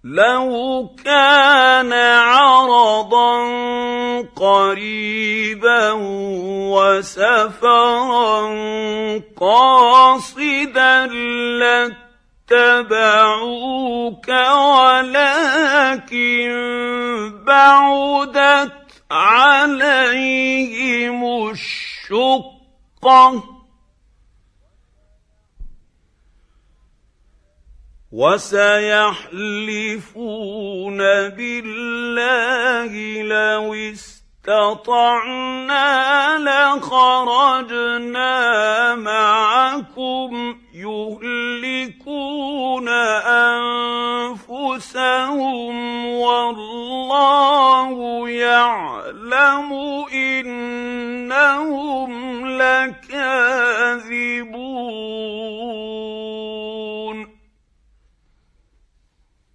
لو كان عرضا قريبا وسفرا قاصدا لاتبعوك ولكن بعدت عليهم الشقة وسيحلفون بالله لو استطعنا لخرجنا معكم يهلكون أنفسهم والله يعلم إنهم لكاذبون.